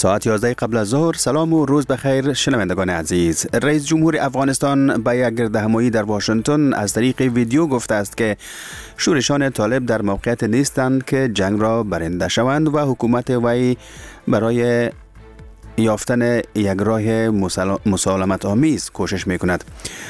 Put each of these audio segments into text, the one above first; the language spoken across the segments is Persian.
ساعت 11 قبل از ظهر. سلام و روز بخیر شنوندگان عزیز. رئیس جمهور افغانستان به یک گردهمایی در واشنگتن از طریق ویدیو گفته است که شورشان طالب در موقعیت نیستند که جنگ را برنده شوند و حکومت وی برای یافتن یک راه مسالمت آمیز کوشش میکند.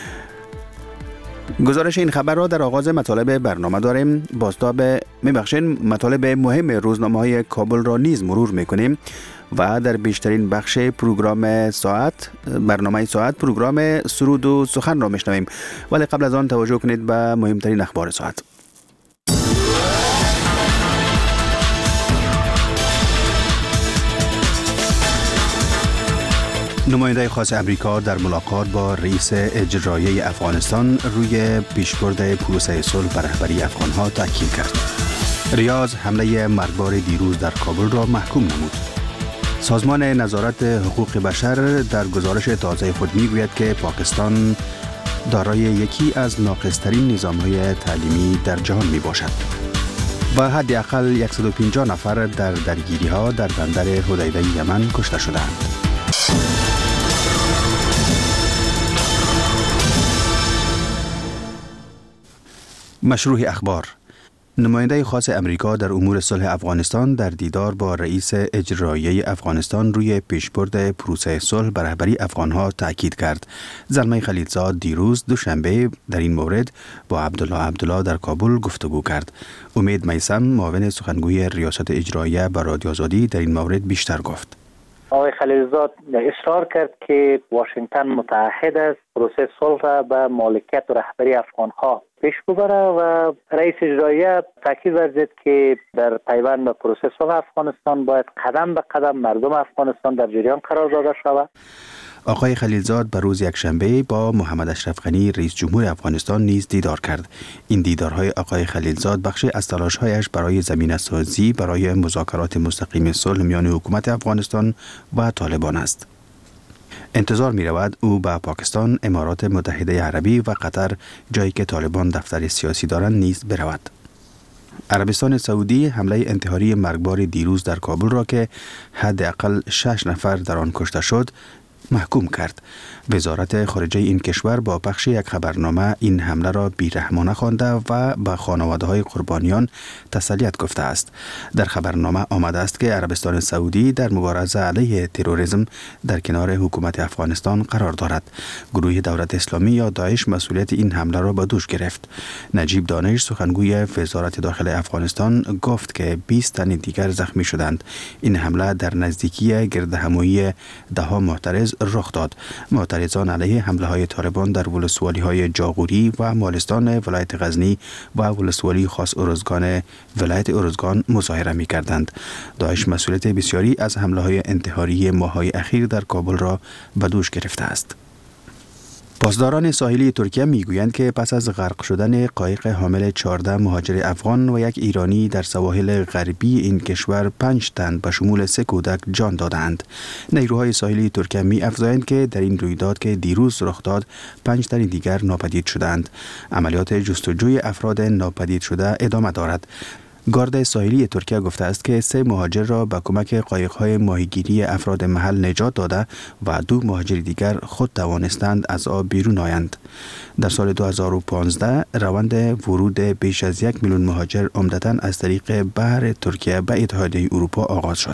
گزارش این خبر را در آغاز مطالب برنامه داریم. بازتاب مطالب مهم روزنامه‌های کابل را نیز مرور میکنیم و در بیشترین بخش برنامه ساعت پروگرام سرود و سخن را میشنویم. ولی قبل از آن توجه کنید به مهمترین اخبار ساعت. نماینده خاص امریکا در ملاقات با رئیس اجرایی افغانستان روی پیشبرد پروسه صلح به رهبری افغانها تاکید کرد. ریاض حمله مرگبار دیروز در کابل را محکوم نمود. سازمان نظارت حقوق بشر در گزارش تازه خود میگوید که پاکستان دارای یکی از ناقصترین نظام‌های تعلیمی در جهان می باشد. و حداقل 150 نفر در درگیری‌ها در بندر حدیده یمن کشته شدند. مشروع اخبار. نماینده خاص امریکا در امور صلح افغانستان در دیدار با رئیس اجرایی افغانستان روی پیشبرد پروسه صلح به رهبری افغانها تاکید کرد. زلمه خلیلزاد دیروز دوشنبه در این مورد با عبدالله در کابل گفتگو کرد. امید میثم معاون سخنگوی ریاست اجراییه به رادیو آزادی در این مورد بیشتر گفت. آقای خلیلزاد اصرار کرد که واشنگتن متعهد است پروسه صلح را به مالکیت و رهبری افغانها پیش ببره و رئیس اجراییه تاکید ورزید که در پیوند به پروسه صلح افغانستان باید قدم به قدم مردم افغانستان در جریان قرار داده شود. آقای خلیلزاد به روز یکشنبه با محمد اشرف غنی رئیس جمهور افغانستان نیز دیدار کرد. این دیدارهای آقای خلیلزاد بخشی از تلاش‌هایش برای زمینه‌سازی برای مذاکرات مستقیم صلح میان حکومت افغانستان و طالبان است. انتظار می رود او به پاکستان، امارات متحده عربی و قطر، جایی که طالبان دفتر سیاسی دارند، نیز برود. عربستان سعودی حمله انتحاری مرگبار دیروز در کابل را که حداقل 6 نفر در آن کشته شد محکوم کرد. وزارت خارجه این کشور با پخش یک خبرنامه این حمله را بیرحمانه خوانده و به خانواده‌های قربانیان تسلیت گفته است. در خبرنامه آمده است که عربستان سعودی در مبارزه علیه تروریسم در کنار حکومت افغانستان قرار دارد. گروه دولت اسلامی یا داعش مسئولیت این حمله را به دوش گرفت. نجیب دانش سخنگوی وزارت داخله افغانستان گفت که 20 تن دیگر زخمی شدند. این حمله در نزدیکی گردهمایی دهها معترض رخ داد. معترضان علیه حمله های طالبان در ولسوالی های جاغوری و مالستان ولایت غزنی و ولسوالی خاص ارزگان ولایت ارزگان مظاهره می کردند. داعش مسئولیت بسیاری از حمله های انتحاری ماه‌های اخیر در کابل را به دوش گرفته است. پاسداران ساحلی ترکیه میگویند که پس از غرق شدن قایق حامل 14 مهاجر افغان و یک ایرانی در سواحل غربی این کشور 5 تن به شمول 3 کودک جان دادند. نیروهای ساحلی ترکیه می‌افزایند که در این رویداد که دیروز رخ داد 5 تن دیگر ناپدید شدند. عملیات جستجوی افراد ناپدید شده ادامه دارد. گارد ساحلی ترکیه گفته است که 3 مهاجر را به کمک قایق‌های ماهیگیری افراد محل نجات داده و 2 مهاجر دیگر خود توانستند از آب بیرون آیند. در سال 2015 روند ورود بیش از 1 میلیون مهاجر عمدتاً از طریق بحر ترکیه به اتحادیه اروپا آغاز شد.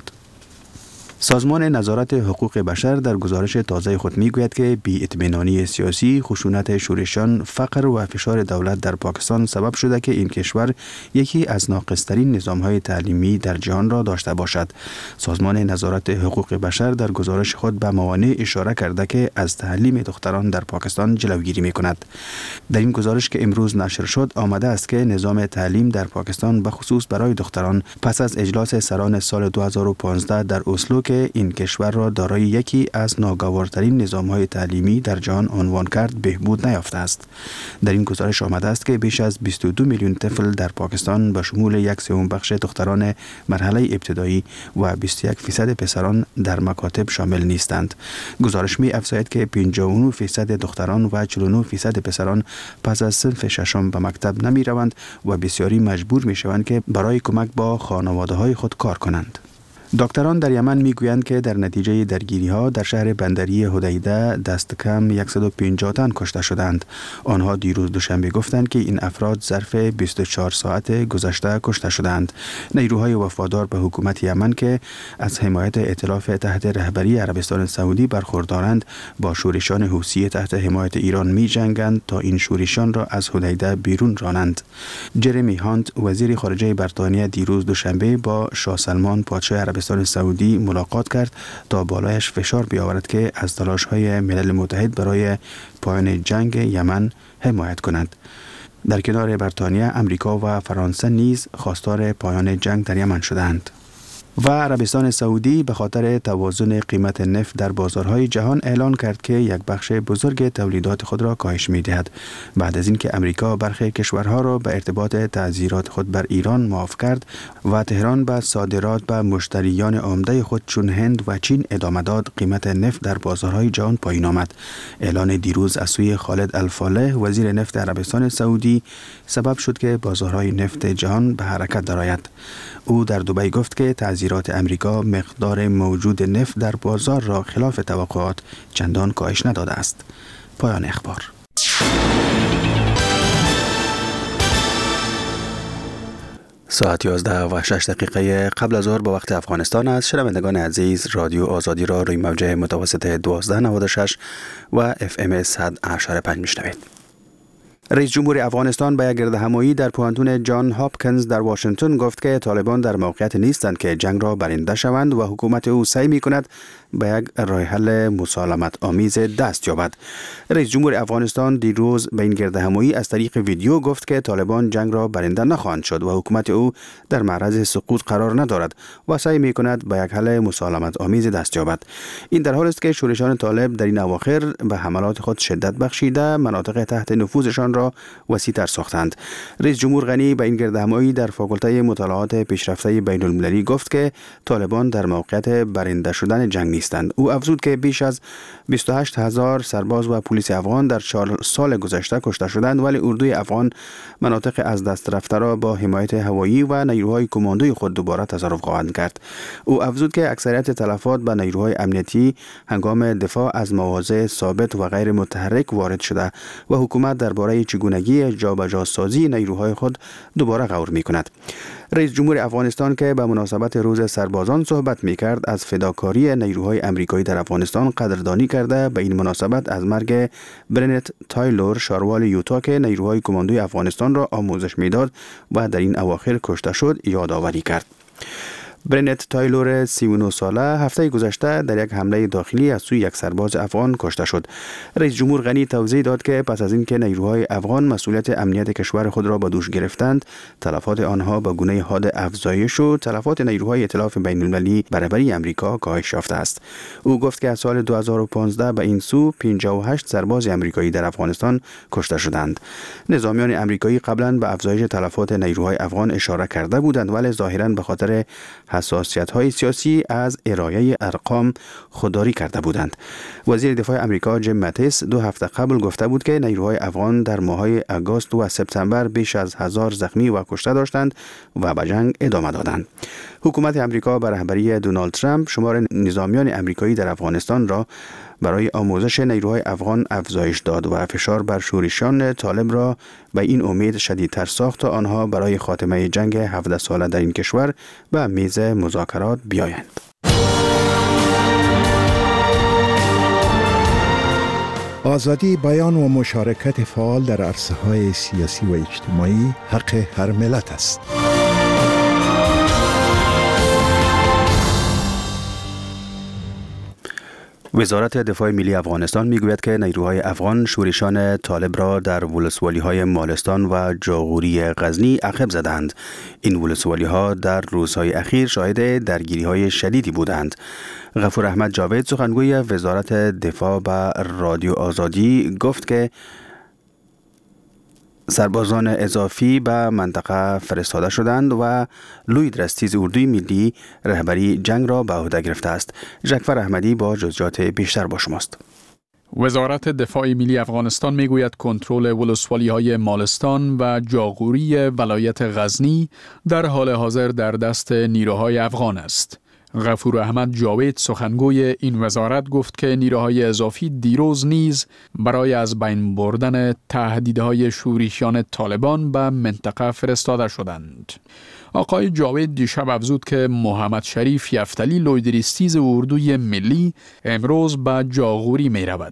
سازمان نظارت حقوق بشر در گزارش تازه خود میگوید که بی‌اطمینانی سیاسی، خشونت شورشیان، فقر و فشار دولت در پاکستان سبب شده که این کشور یکی از ناقصترین نظام‌های تعلیمی در جهان را داشته باشد. سازمان نظارت حقوق بشر در گزارش خود به موانع اشاره کرده که از تعلیم دختران در پاکستان جلوگیری می‌کند. در این گزارش که امروز نشر شد آمده است که نظام تعلیم در پاکستان به خصوص برای دختران پس از اجلاس سران سال 2015 در اسلو که این کشور را دارای یکی از ناگوارترین نظام‌های تعلیمی در جهان عنوان کرد بهبود نیافته است. در این گزارش آمده است که بیش از 22 میلیون طفل در پاکستان به شمول 1/3 بخش دختران مرحله ابتدایی و 21% پسران در مکاتب شامل نیستند. گزارش می‌افزاید که 59% دختران و 49% پسران پس از صنف ششم به مکتب نمی‌روند و بسیاری مجبور می‌شوند که برای کمک با خانواده‌های خود کار کنند. دکتران در یمن میگویند که در نتیجه درگیری‌ها در شهر بندری حدیده دست کم 150 تن کشته شدند. آنها دیروز دوشنبه گفتند که این افراد ظرف 24 ساعت گذشته کشته شدند. نیروهای وفادار به حکومت یمن که از حمایت ائتلاف تحت رهبری عربستان سعودی برخوردارند با شورشان حوثی تحت حمایت ایران می‌جنگند تا این شورشان را از حدیده بیرون رانند. جرمی هانت وزیر خارجه بریتانیا دیروز دوشنبه با شاه سلمان پادشاه عربستان سعودی ملاقات کرد تا بالایش فشار بیاورد که از تلاش‌های ملل متحد برای پایان جنگ یمن حمایت کند. در کنار بریتانیا، امریکا و فرانسه نیز خواستار پایان جنگ در یمن شدند. و عربستان سعودی به خاطر توازن قیمت نفت در بازارهای جهان اعلان کرد که یک بخش بزرگ تولیدات خود را کاهش می‌دهد بعد از اینکه امریکا برخی کشورها را به ارتباط تعزیرات خود بر ایران معاف کرد و تهران به صادرات به مشتریان عمده خود چون هند و چین ادامه داد. قیمت نفت در بازارهای جهان پایین آمد. اعلان دیروز از سوی خالد الفالح وزیر نفت عربستان سعودی سبب شد که بازارهای نفت جهان به حرکت درآید. او در دبی گفت که تعزیرات امریکا مقدار موجود نفت در بازار را خلاف توقعات چندان کاهش نداده است. پایان اخبار. ساعت 11:06 قبل از ظهر به وقت افغانستان است. شنوندگان عزیز، رادیو آزادی را روی موجه متوسط 1296 و FM 100.5 میشنوید. رئیس جمهور افغانستان به یک گردهمایی در پوهنتون جان هاپکینز در واشنگتن گفت که طالبان در موقعیت نیستند که جنگ را برنده شوند و حکومت او سعی می‌کند به یک راه حل مسالمت آمیز دست یابد. رئیس جمهور افغانستان دیروز به این گردهمایی از طریق ویدیو گفت که طالبان جنگ را برنده نخواهند شد و حکومت او در معرض سقوط قرار ندارد و سعی می‌کند به یک حل مسالمت آمیز دست یابد. این در حالی است که شورشان طالب در این اواخر به حملات خود شدت بخشیده مناطق تحت نفوذشان را وسیع‌تر ساختند. رئیس جمهور غنی به این گردهمایی در فاکولته مطالعات پیشرفته بین‌المللی گفت که طالبان در موقعیت برنده شدن جنگ نیستند. او افزود که بیش از 28,000 سرباز و پلیس افغان در 4 سال گذشته کشته شدند، ولی اردوی افغان مناطق از دست رفته را با حمایت هوایی و نیروهای کماندوی خود دوباره تصرف خواهند کرد. او افزود که اکثریت تلفات به نیروهای امنیتی هنگام دفاع از مواضع ثابت و غیر متحرک وارد شده و حکومت درباره چگونگی جابجا سازی نیروهای خود دوباره غور می‌کند. رئیس جمهور افغانستان که به مناسبت روز سربازان صحبت می‌کرد از فداکاری نیروهای امریکایی در افغانستان قدردانی کرده به این مناسبت از مرگ برنت تایلور شاروال یوتا که نیروهای کماندوی افغانستان را آموزش می‌داد و در این اواخر کشته شد یادآوری کرد. برنت تایلور 39 ساله هفته گذشته در یک حمله داخلی از سوی یک سرباز افغان کشته شد. رئیس جمهور غنی توضیح داد که پس از اینکه نیروهای افغان مسئولیت امنیت کشور خود را به دوش گرفتند، تلفات آنها به گونه حاد افزایش و تلفات نیروهای ائتلاف بین‌المللی برابری امریکا کاهش یافته است. او گفت که از سال 2015 به این سو 58 سرباز امریکایی در افغانستان کشته شدند. نظامیان امریکایی قبلا به افزایش تلفات نیروهای افغان اشاره کرده بودند، ولی ظاهراً به خاطر حساسیت‌های سیاسی از ارائه ارقام خودداری کرده بودند. وزیر دفاع امریکا جیم ماتیس 2 هفته قبل گفته بود که نیروهای افغان در ماه‌های آگوست و سپتامبر بیش از 1000 زخمی و کشته داشتند و به جنگ ادامه دادند. حکومت امریکا به رهبری دونالد ترامپ شمار نظامیان امریکایی در افغانستان را برای آموزش نیروهای افغان افزایش داد و فشار بر شورشیان طالب را به این امید شدیدتر ساخت تا آنها برای خاتمه جنگ 17 ساله در این کشور به میز مذاکرات بیایند. آزادی بیان و مشارکت فعال در عرصه‌های سیاسی و اجتماعی حق هر ملت است. وزارت دفاع ملی افغانستان میگوید که نیروهای افغان شورشان طالب را در ولسوالی‌های مالستان و جاغوری غزنی عقب زدند. این ولسوالی‌ها در روزهای اخیر شاهد درگیری‌های شدیدی بودند. غفور احمد جاوید سخنگوی وزارت دفاع به رادیو آزادی گفت که سربازان اضافی به منطقه فرستاده شدند و لوید رستیز اردوی ملی رهبری جنگ را به عهده گرفته است. جعفر احمدی با جزئیات بیشتر با شماست. وزارت دفاع ملی افغانستان میگوید کنترل ولسوالی‌های مالستان و جاغوری ولایت غزنی در حال حاضر در دست نیروهای افغان است. غفور احمد جاوید سخنگوی این وزارت گفت که نیروهای اضافی دیروز نیز برای از بین بردن تهدیدهای شورشیان طالبان به منطقه فرستاده شدند. آقای جاوید دیشب افزود که محمد شریف یفتلی لویدریستیز اردوی ملی امروز به جاغوری می رود.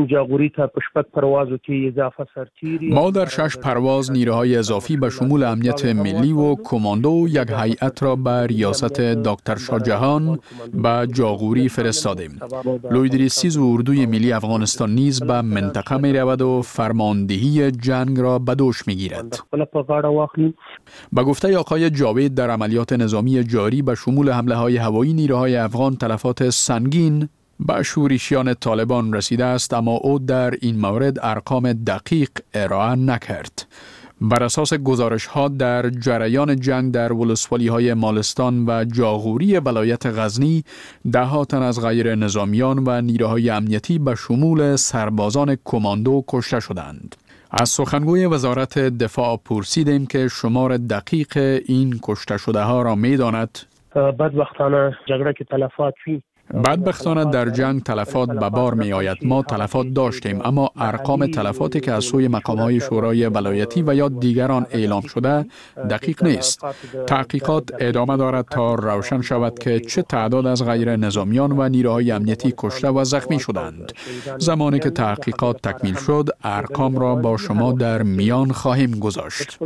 ما در 6 پرواز نیروهای اضافی به شمول امنیت ملی و کماندو یک هیئت را به ریاست دکتر شاهجهان به جاغوری فرستادیم. لویدریستیز اردوی ملی افغانستان نیز به منطقه می رود و فرماندهی جنگ را به دوش می گیرد. با گفته آقای جاوید در عملیات نظامی جاری به شمول حمله های هوایی نیروهای افغان تلفات سنگین به شورشیان طالبان رسیده است، اما او در این مورد ارقام دقیق ارائه نکرد. بر اساس گزارش ها در جریان جنگ در ولسوالی های مالستان و جاغوری ولایت غزنی 10 تن از غیر نظامیان و نیروهای امنیتی به شمول سربازان کماندو کشته شدند. از سخنگوی وزارت دفاع پرسیدیم که شمار دقیق این کشته شده ها را می داند. بدبختانه در جنگ تلفات به بار می آید. ما تلفات داشتیم، اما ارقام تلفاتی که از سوی مقام‌های شورای ولایتی و یا دیگران اعلام شده دقیق نیست. تحقیقات ادامه دارد تا روشن شود که چه تعداد از غیر نظامیان و نیروهای امنیتی کشته و زخمی شدند. زمانی که تحقیقات تکمیل شد، ارقام را با شما در میان خواهیم گذاشت.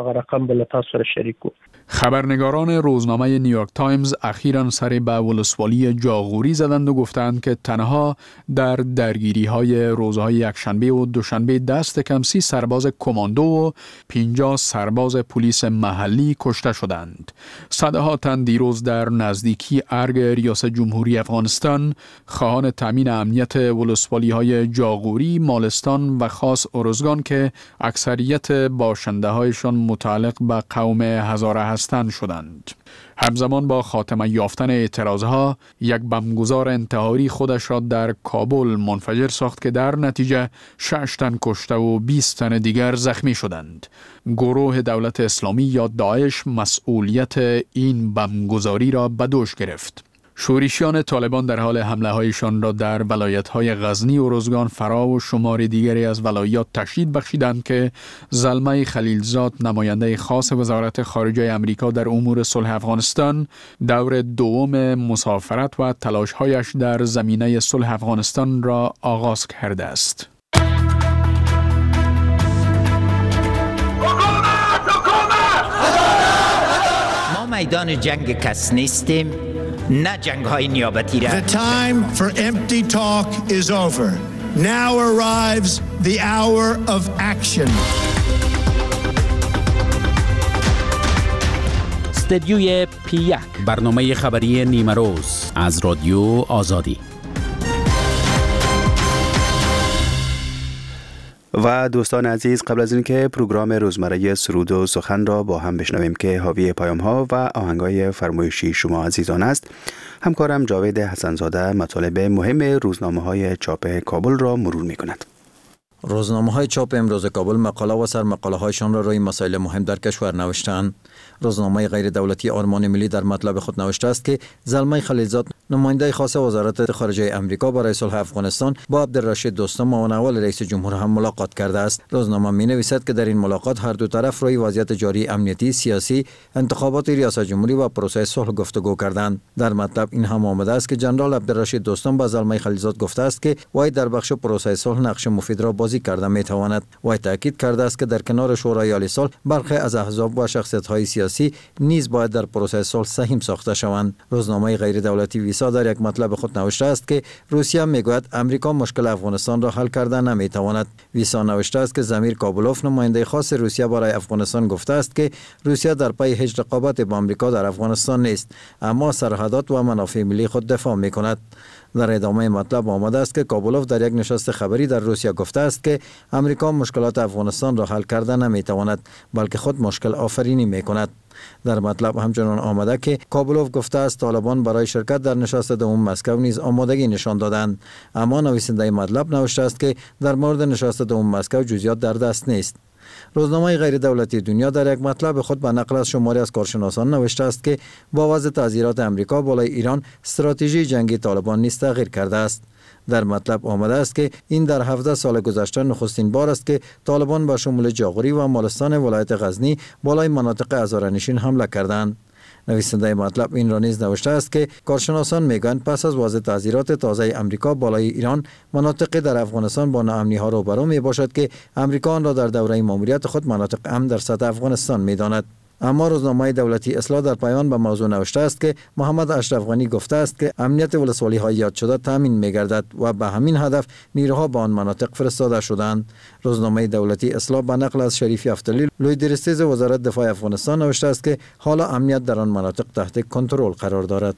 خبرنگاران روزنامه نیویورک تایمز اخیراً سر به ولسوالی جاغوری زدند و گفتند که تنها در درگیری‌های روزهای یکشنبه و دوشنبه دست کم 30 سرباز کماندو و 50 سرباز پلیس محلی کشته شدند. صدها تن دیروز در نزدیکی ارگ ریاست جمهوری افغانستان خواهان تامین امنیت ولسوالی‌های جاغوری، مالستان و خاص ارزگان که اکثریت باشنده‌هایشان متعلق به قوم هزاره هستند شدند. همزمان با خاتمه یافتن اعتراضها، یک بمبگذار انتحاری خودش را در کابل منفجر ساخت که در نتیجه 6 تن کشته و 20 تن دیگر زخمی شدند. گروه دولت اسلامی یا داعش مسئولیت این بمبگذاری را به دوش گرفت. شورشیان طالبان در حال حمله هایشان را در ولایت‌های غزنی و ارزگان فرا و شمار دیگری از ولایات تشدید بخشیدند که زلمه خلیلزاد، نماینده خاص وزارت خارجه آمریکا در امور صلح افغانستان، دور دوم مسافرت و تلاش‌هایش در زمینه صلح افغانستان را آغاز کرده است. ما میدان جنگ کس نیستیم، نه جنگ های نیابتی را. The time for empty talk is over. Now arrives the hour of action. استدیوی P1 برنامه خبری نیمه روز از رادیو آزادی. و دوستان عزیز، قبل از اینکه پروگرام روزمره سرود و سخن را با هم بشنویم که حاوی پیام‌ها و آهنگای فرمایشی شما عزیزان است، همکارم جاوید حسنزاده مطالب مهم روزنامه‌های چاپ کابل را مرور می‌کند. روزنامه‌های چاپ امروز کابل مقاله و سرمقاله‌هایشان را روی مسائل مهم در کشور نوشتند. روزنامه غیر دولتی آرمان ملی در مطلب خود نوشته است که زلمه خلیلزاد، نماینده خاص وزارت خارجه آمریکا برای صلح افغانستان، با عبدالرشید دوستم، معاون اول رئیس جمهور هم ملاقات کرده است. روزنامه می‌نویسد که در این ملاقات هر دو طرف روی وضعیت جاری امنیتی، سیاسی، انتخابات ریاست جمهوری و پروسه صلح گفتگو کردند. در مطلب این هم آمده است که جنرال عبدالرشید دوستم با زلمه خلیلزاد گفته است که وی در بخش پروسه صلح نقش مفید را بازی کرده می‌تواند. وی تاکید کرده است که در کنار شورای عالی صلح، برخی از احزاب و شخصیت‌های سیاسی نیز باید در پروسه صلح سهم ساخته شوند. روزنامه غیر دولتی ویسا در یک مطلب خود نوشته است که روسیه میگوید امریکا مشکل افغانستان را حل کرده نمیتواند. ویسا نوشته است که زمیر کابلوف، نماینده خاص روسیه برای افغانستان، گفته است که روسیه در پی هیچ رقابت با امریکا در افغانستان نیست، اما سرحدات و منافع ملی خود دفاع میکند. در ادامه مطلب آمده است که کابلوف در یک نشست خبری در روسیه گفته است که امریکا مشکلات افغانستان را حل کرده نمیتواند، بلکه خود مشکل آفرینی میکند. در مطلب همچنان آمده که کابلوف گفته است طالبان برای شرکت در نشست دوم مسکو نیز آمادگی نشان دادند، اما نویسنده مطلب نوشته است که در مورد نشست دوم مسکو جزئیات در دست نیست. روزنامه غیر دولتی دنیا در یک مطلب خود به نقل از شماری از کارشناسان نوشته است که با وضع تعزیرات امریکا بالای ایران استراتژی جنگی طالبان نیز تغییر کرده است. در مطلب آمده است که این در 17 سال گذشته نخستین بار است که طالبان به شمول جاغوری و مالستان ولایت غزنی بالای مناطق هزاره‌نشین حمله کردند. نویسنده مطلب این را نیز نوشته است که کارشناسان میگویند پس از وضع تعزیرات تازه امریکا بالای ایران، مناطق در افغانستان با ناامنی ها روبرو می باشد که امریکا آن را در دوره ماموریت خود مناطق امن در سطح افغانستان می داند. اما روزنامه دولتی اصلاح در پایان به موضوع نوشته است که محمد اشرف غنی گفته است که امنیت ولسوالی های یاد شده تامین می گردد و به همین هدف نیروها به آن مناطق فرستاده شدند. روزنامه دولتی اصلاح به نقل از شریف افتالی لوی درستیز وزارت دفاع افغانستان نوشته است که حالا امنیت در آن مناطق تحت کنترل قرار دارد.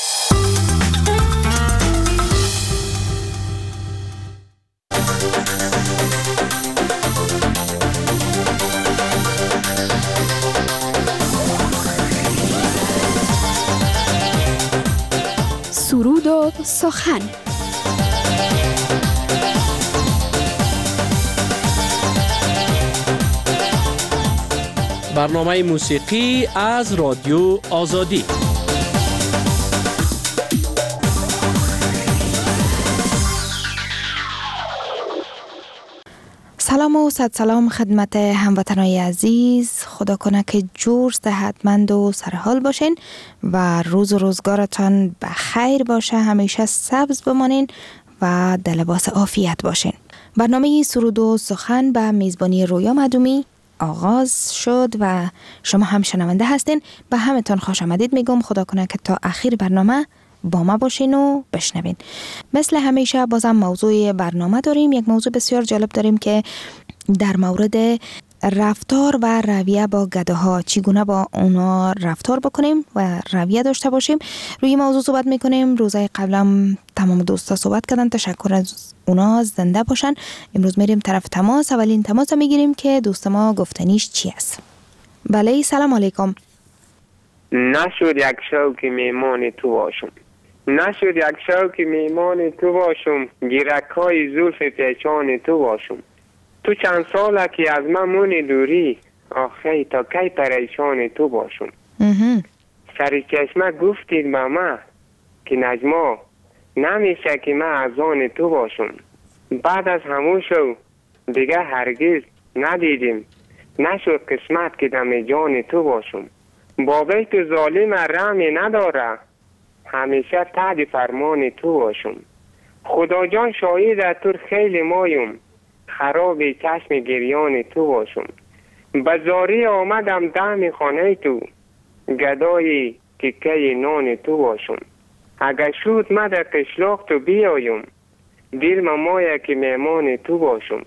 سرود و سخن. برنامه موسیقی از رادیو آزادی. سلام و صد سلام خدمت هموطنای عزیز. خدا کنه که جور، صحتمند و سرحال باشین و روز و روزگارتان بخیر باشه، همیشه سبز بمانین و در لباس عافیت باشین. برنامه سرود و سخن به میزبانی رویا مدومی آغاز شد و شما هم شنونده هستین. به همتون خوش آمدید میگم. خدا کنه که تا آخر برنامه با ما باشین و بشنوین. مثل همیشه بازم موضوع برنامه داریم. یک موضوع بسیار جالب داریم که در مورد رفتار و رویه با گداها، چگونه با اونا رفتار بکنیم و رویه داشته باشیم. روی موضوع صحبت میکنیم. روزهای قبلم تمام دوستا صحبت کردن، تشکر از اونا، زنده باشن. امروز میریم طرف تماس. اولین تماس میگیریم که دوست ما گفتنیش چی است. بله، سلام علیکم. نشد یک شوک میمان تو باشم، نشد یک شوک میمان تو باشم، گیرک های زلف پیچان تو باشم. تو چند ساله که از من مونی دوری، آخی تا کی پریشان تو باشم. سری چشمه گفتید به من که نجما نمیشه که من از آن تو باشم. بعد از همون شو دیگه هرگز ندیدیم، نشد قسمت که دم جان تو باشم. بابای تو ظالم رحمی نداره، همیشه تحت فرمان تو باشم. خدا جان شاهد تو خیلی مایم، خراب چشم گریان تو باشم. بزاری آمدم دم خانه تو، گدای تکه نان تو باشم. اگر شد من در قشلاق تو بیایم، دل ممایه که میمان تو باشم.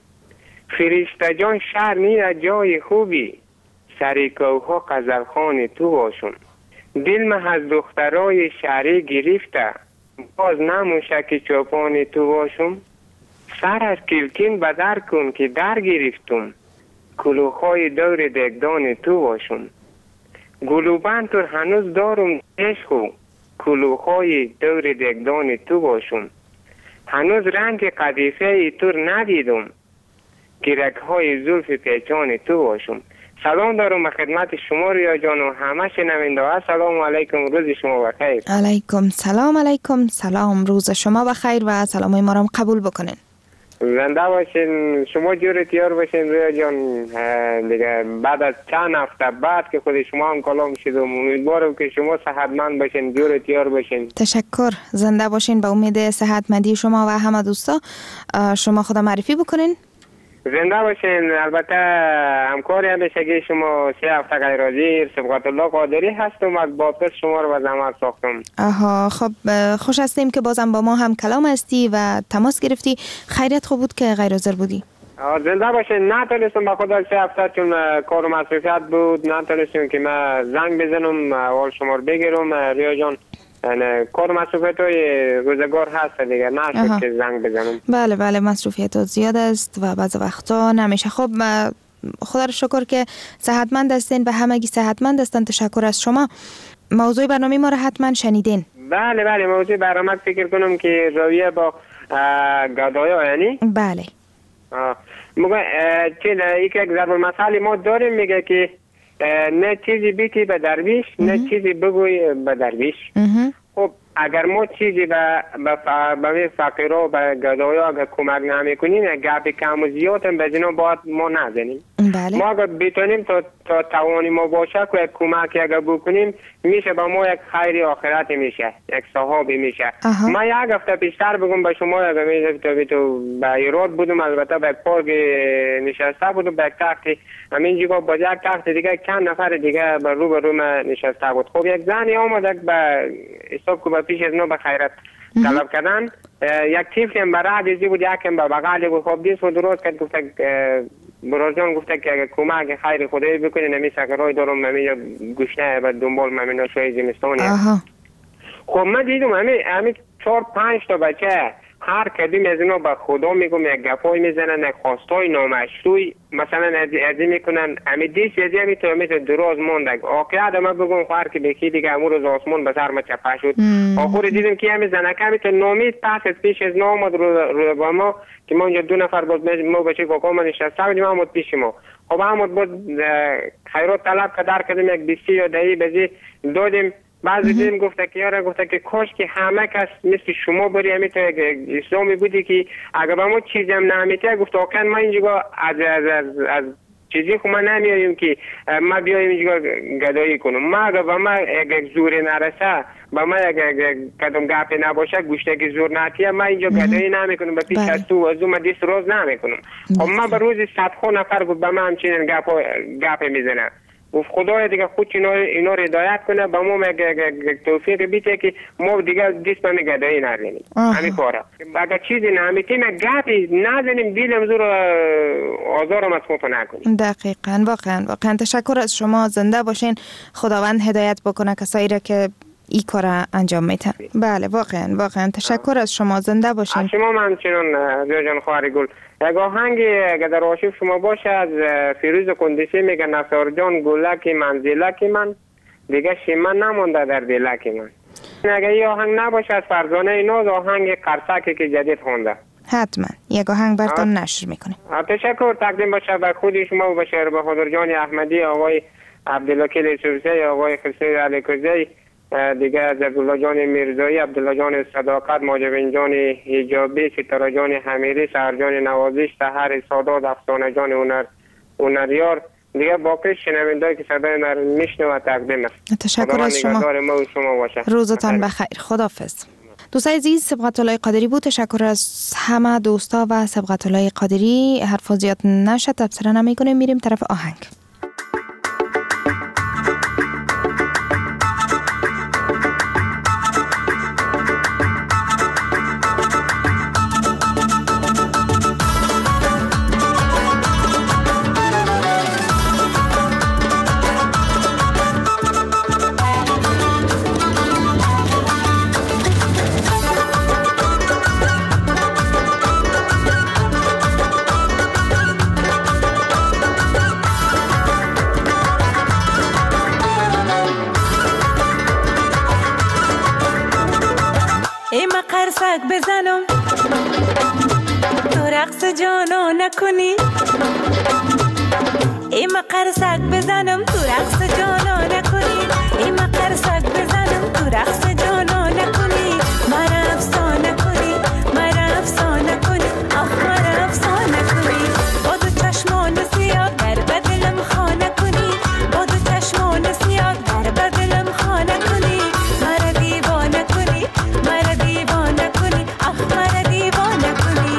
فرشته جان شهر میره جای خوبی، سریکوها قزلخان تو باشم. دل من از دخترای شهری گرفته، باز نموشه که چوپان تو باشم. سر از کلکین بدر کن که در گرفتم، کلوخای دور دگدان تو باشم. گلوبند تو هنوز دارم عشقو، کلوخای دور دگدان تو باشم. هنوز رنگ قدیفه تو ندیدم، گیرک های زلف پیچان تو باشم. سلام دارم خدمت شما ریا جان و همه شنونده ها. سلام علیکم، روز شما بخیر. علیکم سلام. علیکم سلام، روز شما بخیر و سلامای ما را قبول بکنین. زنده باشین، شما جور تیار باشین ریا جان. دیگه بعد از چند هفته بعد که خود شما هم کلام شدم، امیدوارم که شما صحتمند باشین، جور تیار باشین. تشکر، زنده باشین. به امید صحتمندی شما و همه دوستا. شما خدا معرفی بکنین. زنده باشین. البته همکاری همیشگی شما 3 هفته غیر حاضر سبقت الله قادری هستم، از باپس شما رو به زحمت ساختم. آها، خب خوش هستیم که بازم با ما هم کلام هستی و تماس گرفتی. خیریت خوب بود که غیر حاضر بودی. زنده باشین. نتونستم به خدا 3 هفته چون کار و مصروفیت بود، نتونستم که من زنگ بزنم اول شما رو بگیرم ریا جان. کار مصروفیت های روزگار هست دیگه، نشد که زنگ بزنم. بله بله، مصروفیت زیاد است و بعض وقتا نمیشه. خب خدا رو شکر که صحتمند هستین و همگی صحتمند هستن. تشکر از شما. موضوع برنامه ما رو حتما شنیدین. بله بله، موضوع برنامه فکر کنم که رویه با گدایا یعنی. بله. یک ضرب المثل ما داریم میگه که نه چیزی بیتی به درویش نه چیزی بگوی به درویش. خب اگر ما چیزی به فقیرها و به گدایا اگر کمک نمی کنیم گپ کم و زیاد هم به جنا باید ما نزنیم. بله. ما اگر بتونیم تا توانی ما باشه که یک کمک اگر بکنیم میشه به ما یک خیر آخرت میشه، یک ثوابی میشه. ما یک هفته پیشتر بگم به شما اگر میشه تو به ایراد بودم، البته به یک پارک نشسته بودم به یک تخت، همین جگه با یک تخت دیگه چند نفر دیگه به رو نشسته بود. خب یک زنی آمد به حساب که به پیش از نو به خیرت طلب کردن، یک طفل هم برای دیزی بود، یکم به بغل بود. خب دیست و درست کرد گفته برای جان گفته که اگر کمک خیر خدایی بکنی نمیشه که رای دارم همین گوشنه به دنبال همین شوی زمستانی. خب من دیدم همین 4-5 تا بچه هر کدوم از اینا به خدا میگم یک گپای میزنن، یک خواستای نامشروع مثلا ازی میکنن، همین دیش ازی همی تو همیشه دراز مونده. آقیاد ما بگم خواهر که بکی دیگه امور از آسمان به سر ما چپه شد. آخور دیدم که همی زنکه همی تو نامید پس از پیش از نامد رو با ما که ما اینجا 2 نفر بود ما بچه کاکا ما نشسته بودیم همود پیش ما. خب همود بود خیرات طلب که در کدیم یک 20 یا 10 بزی دادیم. بعضی دیدیم گفته که یاره گفته که کاش که همه کس مثل شما بری همی تو اسلامی بودی که اگر با ما چیزی هم نمیته گفته آکن ما اینجا از چیزی که ما نمیاییم که ما بیاییم اینجا گدایی کنم. ما اگر با ما یک زوری نرسه با ما یک کدام گپی نباشه گوشته که زور نتیه ما اینجا گدایی نمیکنم به پیش از تو از ما دیست روز نمیکنم. خب ما به روزی 100 نفر گفت به ما همچنین گپی میزنه. و خدای دیگه خود اینا رو هدایت کنه با ما توفیق بیته که ما دیگه دیست به گدایی نزنیم. همین کاره اگر چیزی نمیتیم گپی نزنیم دیلم زور آزارم از خود نکنیم. دقیقاً واقعا تشکر از شما. زنده باشین، خداوند هدایت بکنه کسایی را که این کار انجام میتن. بله واقعا تشکر از شما. زنده باشین. شما من چنون جان خواهر گل یک آهنگ اگر در آرشیو شما باشه از فیروز قندیسی میگه نفر جان گلک منزلک من دیگه شیمن نمونده در دلک من. اگر این آهنگ نباشه از فرزانه ناز آهنگ قرصکی که جدید خونده حتما یک آهنگ براتون نشر میکنیم. تشکر تقدیم باشه به خود شما و به شهر بهادر جان احمدی، آقای عبدالوکیل یوسفزی، آقای خسرو علیکوزی، دیگه از عبدالله جان میرزایی، عبدالله جان صداقت، ماجبین جان حجابی، ستاره جان حمیری، سهر جان نوازش، سحر سادات، افسانه جان هنریار، دیگه باقی شنونده‌ای که صدای ما رو میشنوه تقدیم است. تشکر از شما. روزتان بخیر. خداحافظ. دوستای عزیز، سبقت الله قادری بود. تشکر از همه دوستا و سبقت الله قادری. حرف زیاد نشه، تبصره نمی‌کنیم، میریم طرف آهنگ. قرصک بزنم تو رقص جانا نکنی، ایما قرصک بزنم تو رقص جانا نکنی، ایما قرصک بزنم تو رقص جانا نکنی، مرا افسانه کنی، مرا افسانه کنی، آخ مرا افسانه کنی، با دو چشمان سیاه در بدلم خانه کنی، با دو چشمان سیاه در بدلم خانه کنی، مرا دیوانه کنی، مرا دیوانه کنی، آخ مرا دیوانه کنی.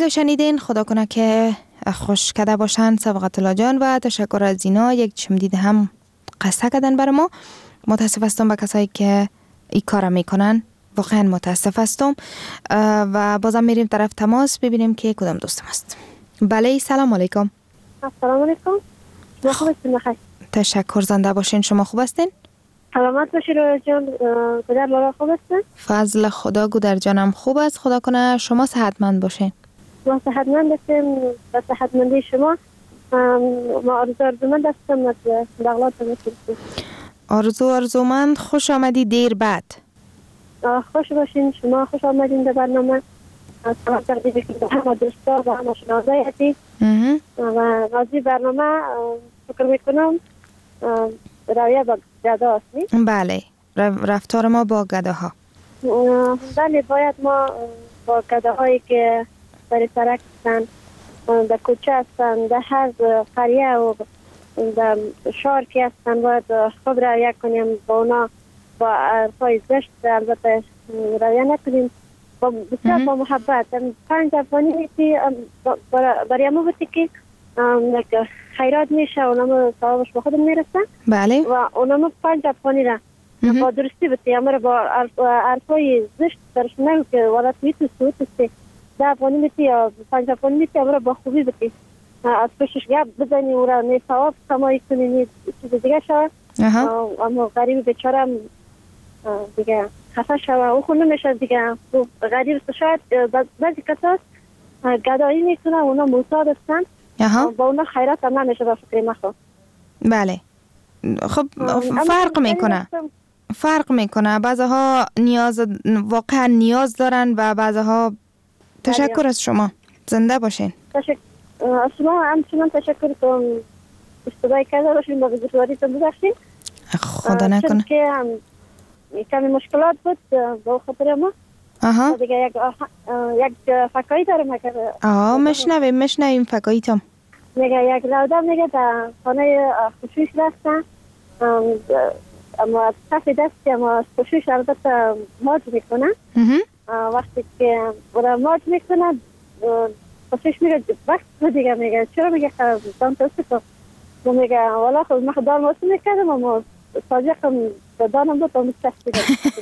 آهنگ شنیدین، خدا کنه که خوش کده باشن سبقت الله جان و تشکر از اینا. یک چمدید هم قصه کردن برای ما. متاسف هستم به کسایی که این کار میکنن، واقعا متاسف هستم. و بازم میریم طرف تماس ببینیم که کدام دوستم است. بله، سلام علیکم. السلام علیکم. شما خوب هستین؟ بخیر. تشکر، زنده باشین. شما خوب هستین؟ سلامت باشین رویا جان. گودر لارا خوب هستین؟ فضل خدا گودر جانم خوب است. خدا کنه شما صحتمند باشین. ما صحتمند هستیم. با صحتمندی شما ما آرزومند هستم از بغلات باشیم. آرزومند. خوش آمدی دیر بعد. خوش باشین. شما خوش آمدین به برنامه. سلام تقدیم میکنم به همه دوستان و همه شنوندگان عزیز. و راضی برنامه فکر میکنم رویه با گده هست. بله، رفتار ما با گده ها. بله، باید ما با گده هایی که در سرک هستن، در کوچه هستن، در هر قریه و در شهر که هستن، باید خوب رویه کنیم با اونا. با عرفای زشت البته رویه نکنیم، بسیار با محبت. 5 افغانی میتی برای ما بودی که خیرات میشه، اونم ثوابش به خودم میرسه. بله. و اونم 5 افغانی را با درستی بودی، اما با عرفای زشت درش نگو که ولد میتو سوت استی 10 افغانی میتی یا 5 افغانی میتی، اما با خوبی بودی از پشتش گپ بزنی، او را نی ثواب کمایی کنی، نی چیز دیگه شود. اما غریب بیچاره دیگه خفه شود، او خود نمیشه دیگه. غریب شاید بعضی کسات گدایی میکنه، اونا معتاد هستن، با اونا خیرات هم نمیشه با فکر مخواه. بله، خب فرق میکنه. بعضها واقعا نیاز دارن و بعضها. تشکر از شما، زنده باشین. از شما همچنان تشکر کنم. اشتباهی کرده باشین، با بزرگواریتون ببخشین. خدا نکنه. چون که کمی مشکلات بود با خاطر ما. دیگه یک فکایی دارم. مشنویم فکایی تام. میگه یک لودم میگه در خانه خوشوش رفتن، اما کف دستی، اما خوشوش البته ماج میکنه. وقتی که برای ماج میکنه خوشوش میگه وقت دیگه میگه چرا میگه دان توسط کن. میگه والا خود من دان واسه میکردم، اما صادقم دانم بود و مستشتی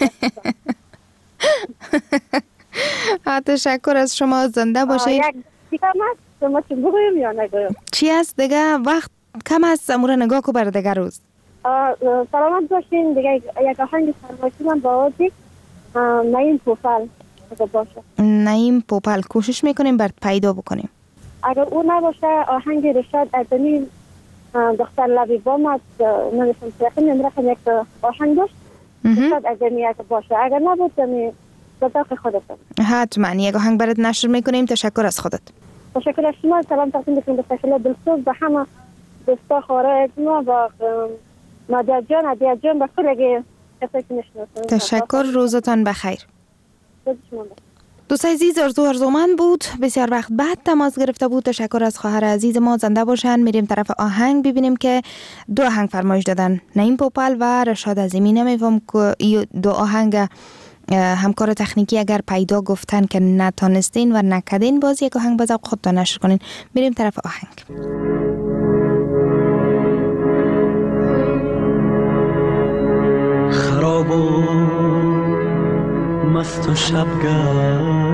تشکر از شما، زنده باشید. یک دیگه ما چون بگویم یا نگویم؟ چی هست دیگه؟ وقت کم هست، امور نگاه کو بر دیگه روز. سلامت باشین. دیگه یک آهنگ فرمایشی من با آوازی نعیم پوپل باشه. نعیم پوپل کوشش میکنیم بر پیدا بکنیم. اگر او نباشه آهنگ رشاد ادمی دختر لبی بامد نمیشم سیاقی نمیرخم یک آهنگ داشت رشاد ادمی اگر باشه. اگر نبود صداق خودتون حتما یک آهنگ برات نشر میکنیم. تشکر از خودت. تشکر از شما. سلام تقدیم میکنم به سفیله دلسوز، به همه دوستا خواره ما، با مادر جان، عدیه جان، به کلگی کسایی که نشناسن. تشکر، روزتان بخیر. دوست عزیز، ارزومند بود. بسیار وقت بعد تماس گرفته بود. تشکر از خواهر عزیز ما، زنده باشن. میریم طرف آهنگ ببینیم که 2 آهنگ فرمایش دادن، نعیم پوپل و رشاد عظیمی. نمیفهم که این 2 آهنگ همکار تکنیکی اگر پیدا گفتن که نتانستین و نکدین، باز یک آهنگ بذار خودتان نشر کنین. میریم طرف آهنگ. خراب و مست و شبگردم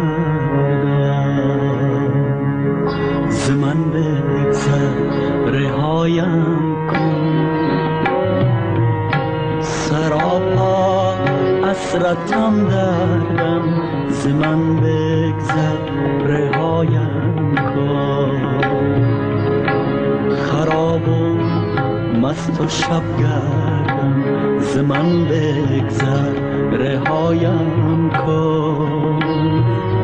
ز من بگذر رهایم کن، سراپا حسرتم دردم ز من بگذر رهایم کن. خراب و مست و شبگردم ز من بگذر رهایم کن،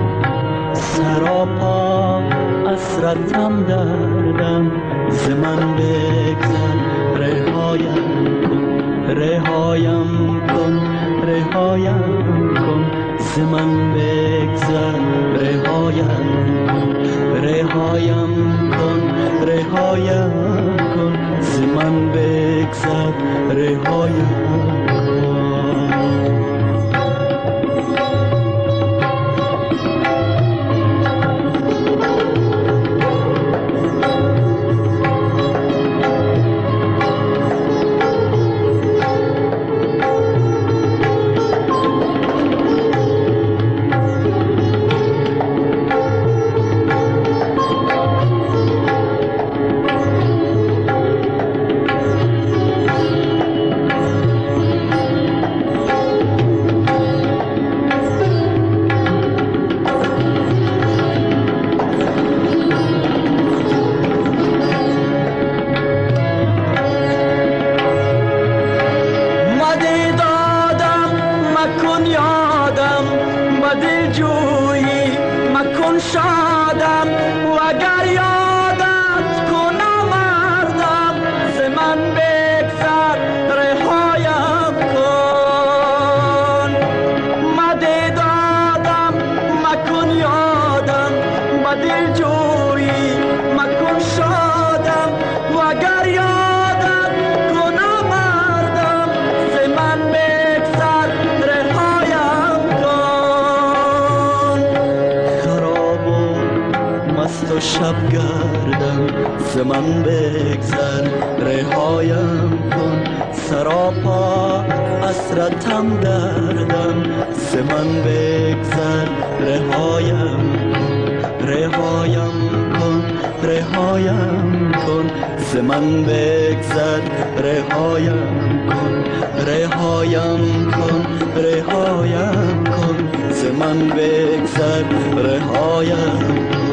سراپا حسرتم دردم ز من بگذر رهایم کن، رهایم کن، رهایم کن ز من بگذر رهایم کن، رهایم کن، رهایم کن ز من بگذر رهایم کن. شادم و اگر یادت کنم مردم ز من بگذر رهایم کن مده دادم مکن یادم با دل جویی مکن شادم و اگر یادت کنم مردم ز من بگذر رهایم کن خراب و مست و شب گردم ز من بگذر رهایم کن سراپا حسرتم دردم ز من بگذر رهایم کن رهایم کن ز من بگذر رهایم کن ز من بگذر رهایم کن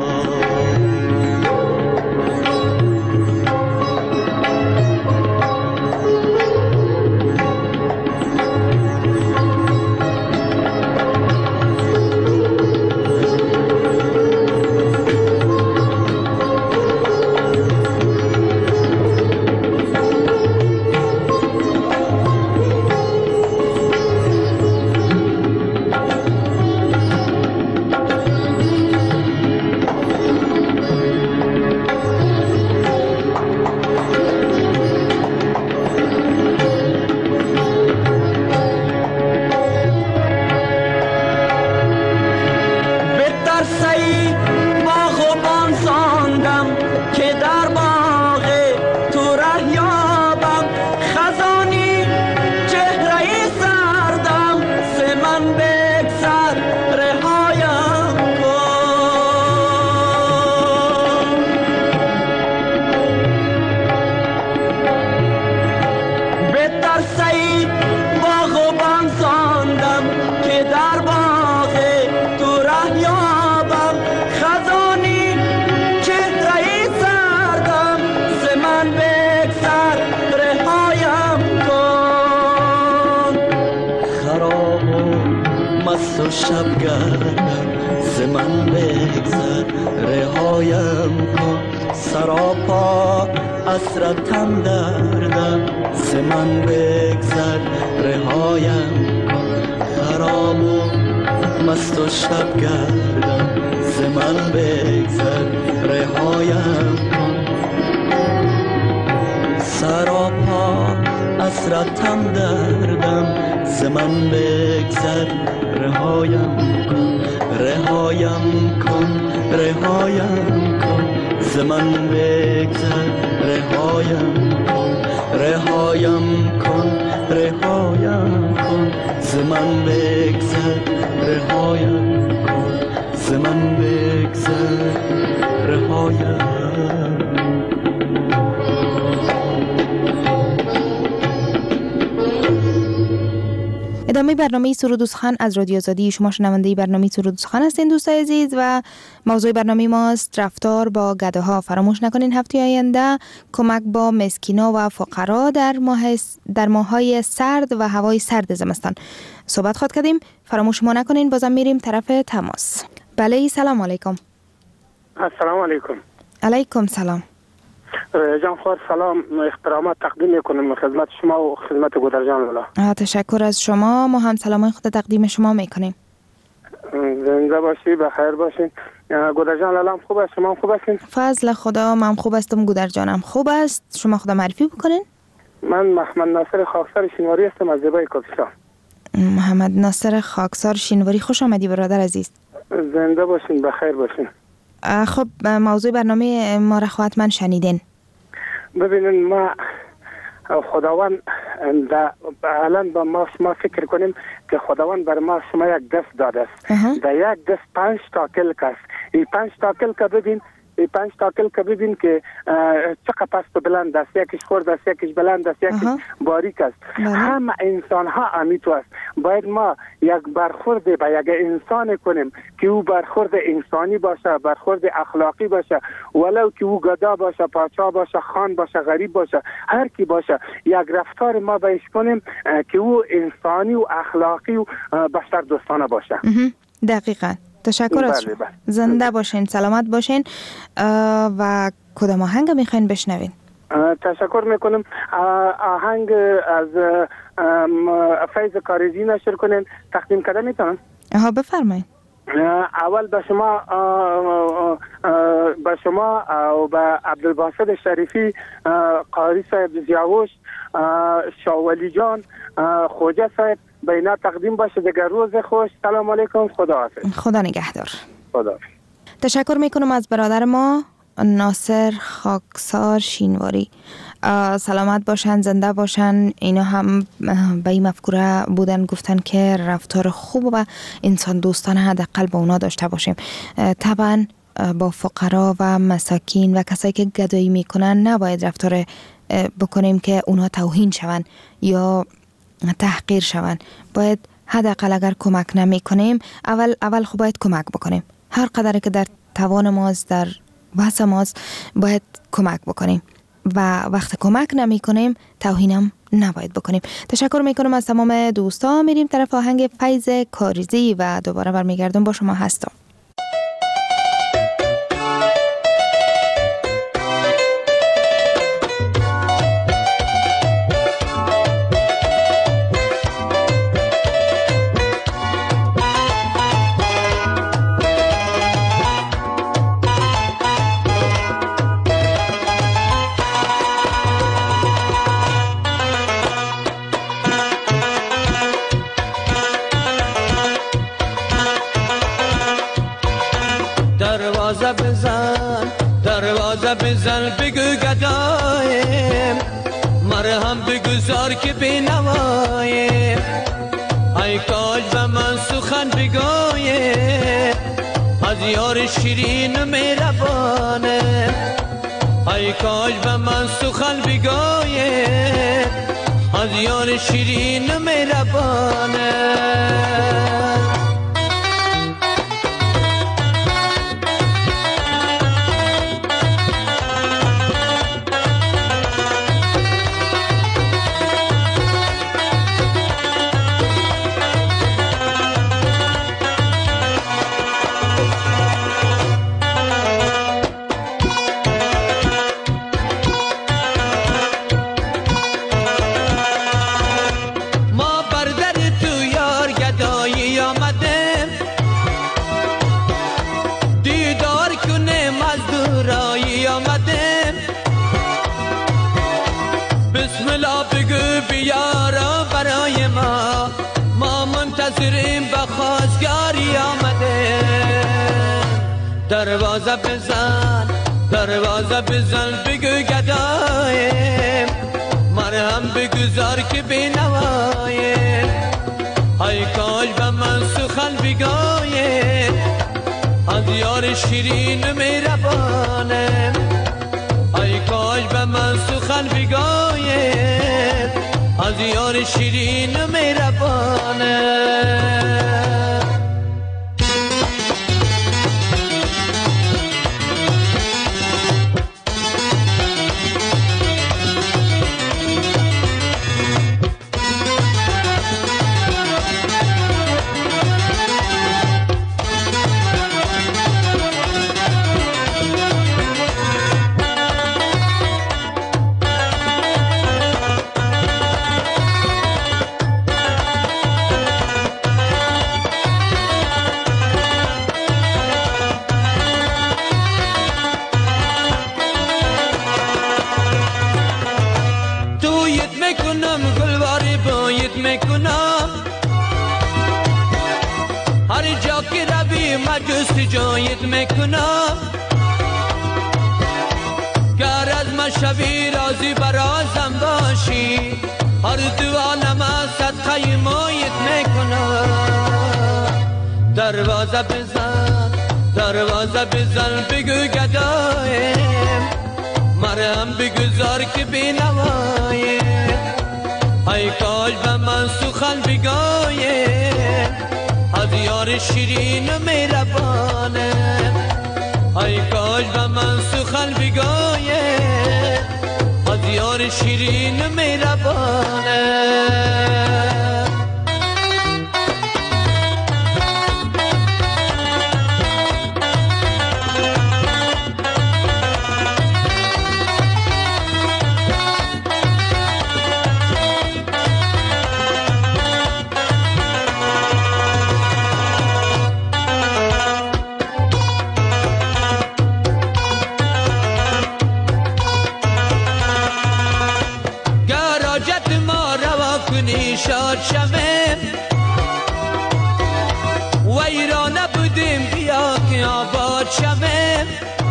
شب گردم ز من بگذر رهایم کن سراپا حسرتم دردم ز من بگذر رهایم کن خراب و مست و شب گردم ز من بگذر رهایم کن سراپا حسرتم دردم ز من بگذر رهایم کن ز من بگذر رهایم کن ز من بگذر رهایم کن ز من بگذر رهایم. ادامه برنامه سرود و سخن از رادیو آزادی. شما شنونده برنامه سرود و سخن هستین دوستای عزیز و موضوع برنامه ماست رفتار با گداها. فراموش نکنین هفته آینده کمک با مسکینا و فقرا در ماه‌های سرد و هوای سرد زمستان صحبت خواهد کردیم. فراموش ما نکنین. بازم میریم طرف تماس. بله سلام علیکم. السلام علیکم. علیکم سلام. جانخوار سلام احترامات تقدیم میکنم خدمت شما و خدمت گودرجان لالا. تشکر از شما. ما هم سلامای خود تقدیم شما میکنیم. زنده باشی بخیر باشین. گودرجان لالا هم خوب است؟ شما هم خوب هستین؟ فضل خدا من خوب هستم. گودرجانم خوب است. شما خدا معرفی بکنین. من محمد ناصر خاکسار شینواری هستم از زیبای کاپیسان. محمد ناصر خاکسار شینواری خوش آمدی برادر عزیز. زنده باشین بخیر باشین. خب موضوع برنامه ما را حتما شنیدین. ببینین ما خداوند الان با ما فکر کنیم که خداوند بر ما شما یک دست داده است. در یک دست 5 تا کلک است. این 5 تا کلک ببین ببین که چقدر پست و بلند است، یکیش خرد است، یکیش بلند است، یکیش باریک است. همه انسان ها امیتو است. باید ما یک برخورد به یک انسان کنیم که او برخورد انسانی باشه، برخورد اخلاقی باشه، ولو که او گدا باشه، پادشاه باشه، خان باشه، غریب باشه، هر کی باشه، یک رفتار ما بهش کنیم که او انسانی و اخلاقی و بشر دوستانه باشه. دقیقاً تشکر از شما. زنده باشین، سلامت باشین. و کدام آهنگ میخواین بشنوین؟ تشکر میکنم. آهنگ از فیض کاریزی نشر کنین، تقدیم کردن میتونم؟ بفرمایید. اول به شما و به عبدالباسط شریفی، قاری صاحب زیاوش، شاولی جان، خوجه صاحب به اینا تقدیم باشه. دیگر روز خوش. سلام علیکم. خدا حافظ. خدا نگهدار. خدا حافظ. تشکر میکنم از برادر ما ناصر خاکسار شینواری. سلامت باشن، زنده باشن. اینا هم به این مفکوره بودن، گفتن که رفتار خوب و انسان دوستانه حداقل با اونا داشته باشیم. طبعا با فقرا و مساکین و کسایی که گدایی میکنن نباید رفتار بکنیم که اونا توهین شون یا تحقیر شون. باید حداقل اگر کمک نمی کنیم اول خب باید کمک بکنیم. هر قدر که در توان ماست، در وسع ماست، باید کمک بکنیم و وقت کمک نمی کنیم توهینم نباید بکنیم. تشکر میکنم از تمام دوستا. میریم طرف آهنگ فیض کاریزی و دوباره برمیگردم با شما هستم. دروازه بزن بگو گدایم، مرهم بگذار که بینوایم. ای کاش به من سخن بگویم، از یار شیرین مهربانه. ای کاش به من سخن بگویم، از یار شیرین مهربانه. دروازه بزن، دروازه بزن بگو گدایم، مرهم بگذار که بینوایم. ای کاش به من سخن بگویم، از یار شیرین مهربانه. ای کاش به من سخن بگویم، از یار شیرین مهربانه. جایت میکنم گر از من شبی رازی برازم باشی، هر دو عالم صدقه مایت میکنم. دروازه بزن، دروازه بزن بگو گدایم، مرهم بگذار که بینوایم. ای کاش به من سخن بگویم، از یار شیرین مهربانه. ای کاش به من سخن بگویم، از یار شیرین مهربانه. آباد شویم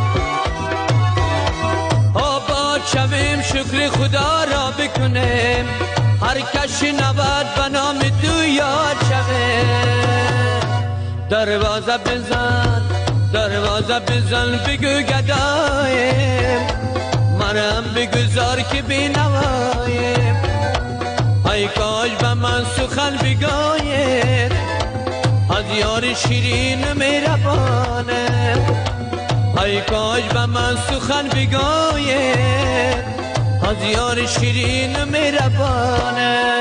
آباد شویم شکر خدا را بکنیم هر کشی نبود به نام تو یاد شویم دروازه بزن بگو گدایم منم بگذار که بی نوایم ای کاش به من سخن بگایم از یار شیرین و مهربانه ای کاش به من سخن بگایم از یار شیرین و مهربانه.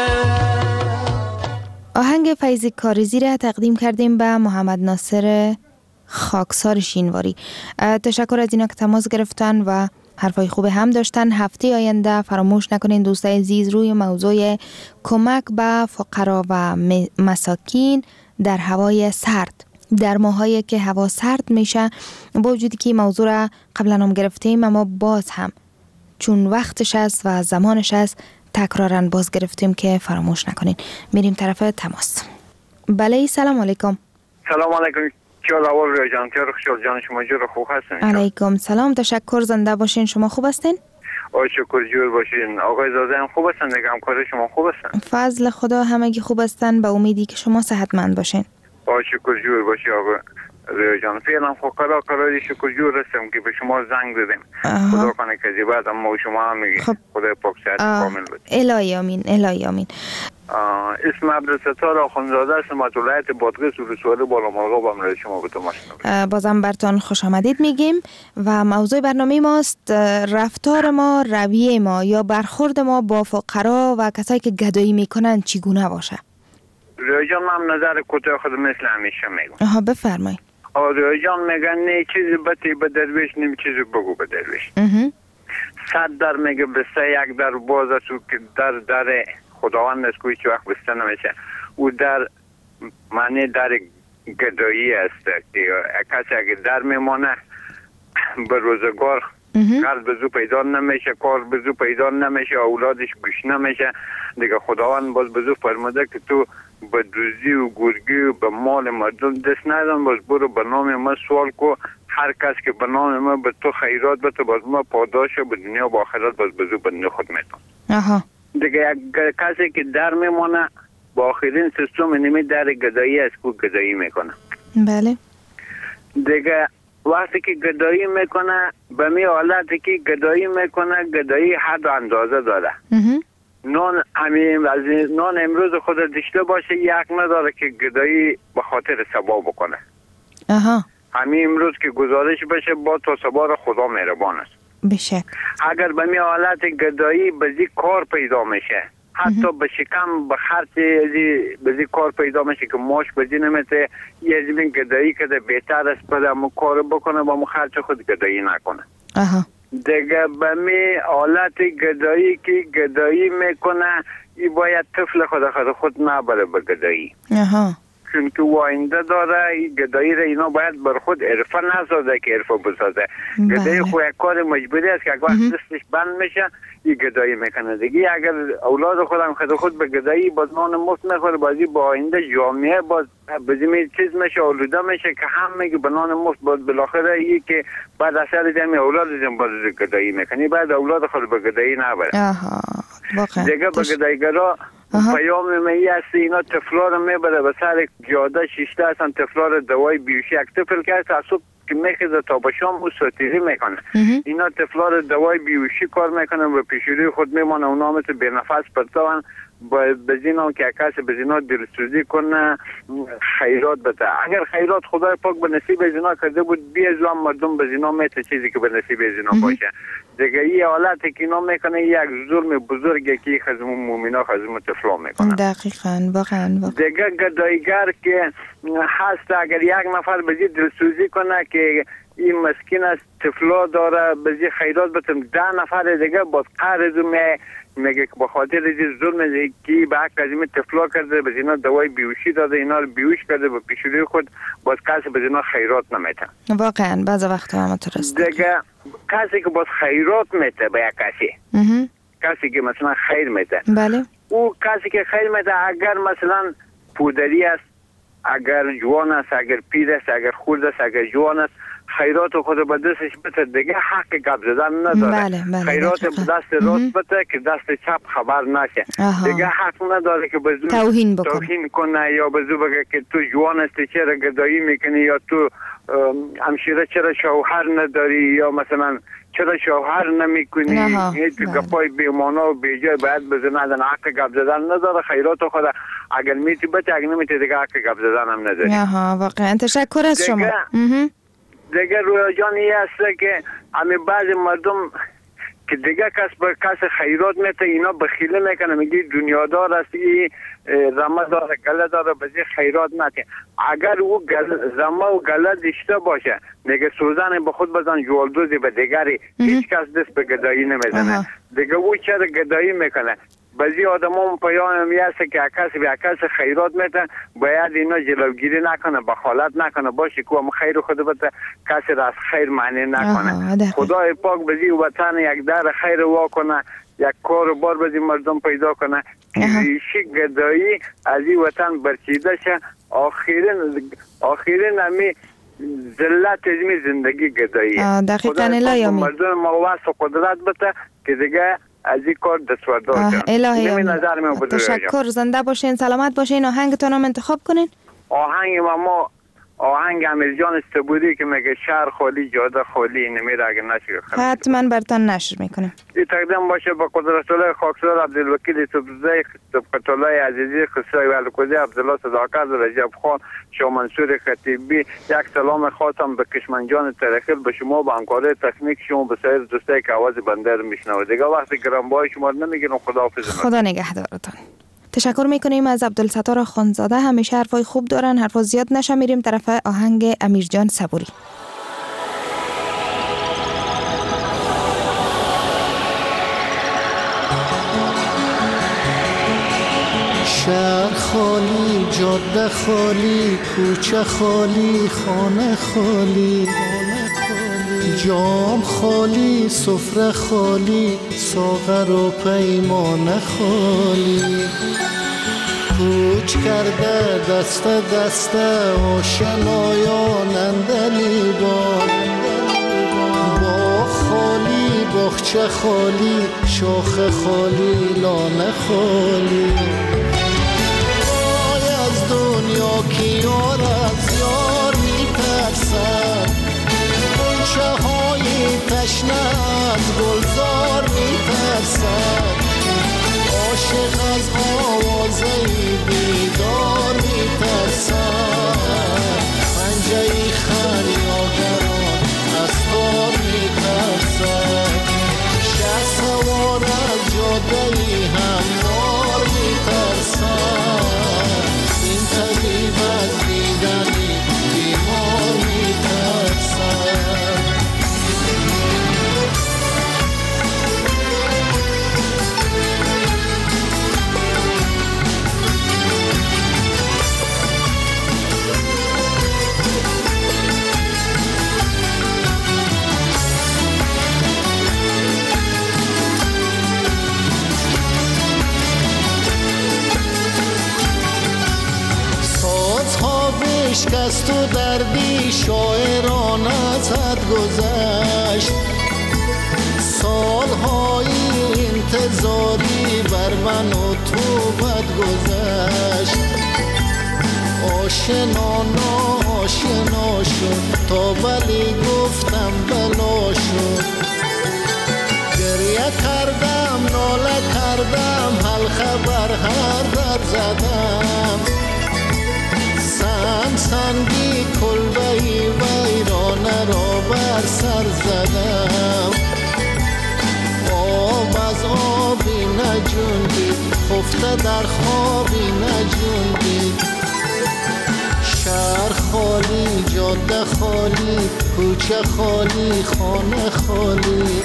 آهنگ فیض کارزی را تقدیم کردیم به محمد ناصر خاکسار شینواری. تشکر از اینا که تماس گرفتن و حرفای خوب هم داشتن. هفته آینده فراموش نکنین دوستای عزیز روی موضوع کمک به فقرا و مساکین در هوای سرد، در ماهایی که هوا سرد میشه، با وجودی که موضوع را قبلا هم گرفتیم اما باز هم چون وقتش است و زمانش است تکرارا باز گرفتیم که فراموش نکنین. میریم طرف تماس. بله سلام علیکم. سلام علیکم. چرا اول روی جان تیار خوشحال جان شما جور خوب هستین؟ علیکم سلام، تشکر، زنده باشین. شما خوب هستین؟ شکر جور باشین. آقای زاده هم خوب هستن دیگه؟ همکار شما خوب هستن؟ فضل خدا همگی خوب هستن، به امیدی که شما صحتمند باشین. شکر جور باشی آقا روی جان. فعلا خب قراری شکر جور هستم که به شما زنگ دادیم. خدا کنه که بعد ما شما هم میگی خدا پاک صحت کامل بده. الهی آمین الهی آمین. اسم عبدالستار آخوندزاده هستم از ولایت بادغیس ولسوالی بالامرغاب امروز شما به تماس. بازم برتان خوش آمدید میگیم و موضوع برنامه ماست رفتار ما، رویه ما یا برخورد ما با فقرا و کسایی که گدایی میکنن چگونه باشه؟ روی جان من نظر کوتاه خود مثل همیشه میگم. بفرمایید. روی جان میگن نه چیزی بتی به درویش نیم چیزی بگو به درویش. 100 در میگه بسته یک در باز است که در خداوند است که هیچ وقت بسته نمیشه. او در معنی در گدایی است که کسی اگه در میمانه به روزگار کار بزو پیدا نمیشه، کار بزو پیدا نمیشه، اولادش گوش نمیشه دیگه. خداوند باز بزو فرموده که تو به دوزی و گرگی و به مال مردم دست ندن، باز برو به نام ما سوال کو، هر کس که به نام ما به تو خیرات بده باز ما پاداش به دنیا و آخرت باز بزو بنده خود میتون دیگه. کسی که در میمونه با آخرین سیستم نمی در گدایی است که گدایی میکنه. بله دیگه وقتی که گدایی میکنه به می حالتی که گدایی میکنه، گدایی حد و اندازه داره. نان امروز خود داشته باشه یک نداره که گدایی به خاطر سبا بکنه. همین امروز که گزارش بشه با تو سبا خدا مهربان است. بشه اگر به می حالت گدایی بزی کار پیدا میشه، حتی به شکم به خرچ بزی کار پیدا میشه که ماش بزی نمیته، یه زمین گدایی که بهتر است بده امو کار بکنه با مو خرچ خود گدایی نکنه. دیگه به می حالت گدایی که گدایی میکنه ای باید طفل خود نبره به گدایی. چون که واینده داره ای گدایی را اینا باید بر خود عرفه نسازه که عرفه بسازه. گدایی خود یک کار مجبوری است که اگر وقت دستش بند میشه ای گدایی میکنه دیگه. اگر اولاد خودم خود به گدایی باز نان مفت میخوره، بازی با آینده جامعه باز بزیمی چیز میشه آلوده میشه که هم میگه به نان مفت باز بالاخره ای که بعد اثر جمعی اولاد جمع باز گدایی میکنه، بعد اولاد خود به گدایی نبره دیگه. به گدایگرا پیام می است اینا طفلا رو میبره به سر جاده شیشته هستن، طفلا رو دوای بیوشی یک طفل که هست صبح که میخیزه تا به شام او ساتیری میکنه. اینا طفلا رو دوای بیوشی کار میکنن و پیشوری خود میمانه، اونا مثل به نفس پرتوان بزینا که کسی بزینا دلسوزی کنه خیرات بده. اگر خیرات خدای پاک به نصیب ازینا کرده بود بیازوان مردم بزینا میته چیزی که به نصیب ازینا باشه دیگه. یه حالتی که اینا میکنه یک ظلم بزرگی که خزم مومینا خزم طفلا میکنه. دقیقاً واقعا دیگه گدایگر که هست اگر یک نفر بزی دلسوزی کنه که این مسکین است طفلا داره بزی خیرات بتم 10 نفر دیگه باز قرض میگه که به خاطر این ظلم که به حق از این طفلا کرده به اینا دوای بیوشی داده، اینا رو بیوش کرده به پیشوری خود، باز کسی به اینا خیرات نمیته. واقعا بعض وقتا هم درست دیگه. کسی که باز خیرات میته به یک کسی که مثلا خیر میته، بله، او کسی که خیر میته اگر مثلا پودری است اگر جوان است، اگر پیر است، اگر خورد است، اگر جوان است، خیرات خود به دستش بده، دیگه حق گپ زدن نداره. خیرات به دست راست بده که دست چپ خبر نشه. دیگه حق نداره که به زور توهین کنه یا به زور بگه که تو جوان هستی چرا گدایی میکنی، یا تو همشیره چرا شوهر نداری، یا مثلا چرا شوهر نمیکنی. هیچ گپای بیمانا و بیجای باید بزنه. حق گپ زدن نداره. خیرات خود اگر میتی بده، اگر نمیتی دیگه حق گپ زدن هم نداری. واقعا تشکر از شما. دیگه رویا جان یه هسته که همین بعضی مردم که دیگه کس به کس خیرات میته، اینا بخیله میکنه، میگه دنیادار است، این رمه داره گله داره، بزی خیرات نته. اگر او رمه و گله داشته باشه، میگه سوزن به خود بزن جوالدوزی به دیگری، هیچ کس دست به گدایی نمیزنه. دیگه او چرا گدایی میکنه؟ بعضی آدمام پیام میاسه که کسی خیرات میته، باید اینا جلوگیری نکنه، بخالت نکنه، باشه که هم خیر خود بده، کسی را از خیر معنی نکنه. خدای پاک بزی وطن یک در خیر وا کنه، یک کار بار بزی مردم پیدا کنه، ریشی گدایی از این وطن برچیده شه. آخرین همی ذلت ازمی زندگی گدایی. خدای پاک مردم مواسط قدرت بده که دیگه از این کار دستوردار شد. الهی تشکر. زنده باشین، سلامت باشین. آهنگتون هم انتخاب کنین. ما آهنگ امیرجان استبودی که میگه شهر خالی جاده خالی، نمیره اگه نشر حتما برتان نشر میکنم. این تقدیم باشه با قدرت الله خاکسار عبدالوکیل سبزی، طبقت الله عزیزی، خسروی علکوزی، عبدالله صداقت، رجب خان، شاه منصور خطیبی. یک سلام خاصم به کشمنجان ترخیل، به شما، به همکاری تکنیک شما، به سایر دوستایی که آواز بنده رو میشنوه. دیگه وقتی گرانبهای شما رو نمیگیرم. خداحافظ. خدا نگهدارتان. تشکر میکنیم از عبدالستار خانزاده. همیشه حرفای خوب دارن. حرفا زیاد نشه، میریم طرف آهنگ امیرجان صبوری. شهر خالی، جاده خالی، کوچه خالی، خانه خالی، جام خالی، سفره خالی، ساغر و پیمانه خالی. کوچ کرده دست دست آشنایان اندلی با خالی، باغچه خالی، شاخ خالی، لانه خالی. وای از دنیا که یار از یار میترسد، غنچه های تشنه از گلزار میترسد، عاشق از آوازه بیدار میترسد، پنجه خریاگران از تار میترسد، شه سوار از جاده هموار میترسد، این طبیب از دیدنی بیمار میترسد. شکست و دردی شاعران ازت گذشت، سالهای انتظاری بر من و تو بد گذشت، آشنا ناآشنا شد تا ولی گفتم بلا شد، گریه کردم ناله کردم حلقه بر هر در زدم، سنگی کلبهی ویرانه را بر سر زدم، آب از آبی نجوندید خفته در خوابی نجوندید، شهر خالی جاده خالی کوچه خالی خانه خالی،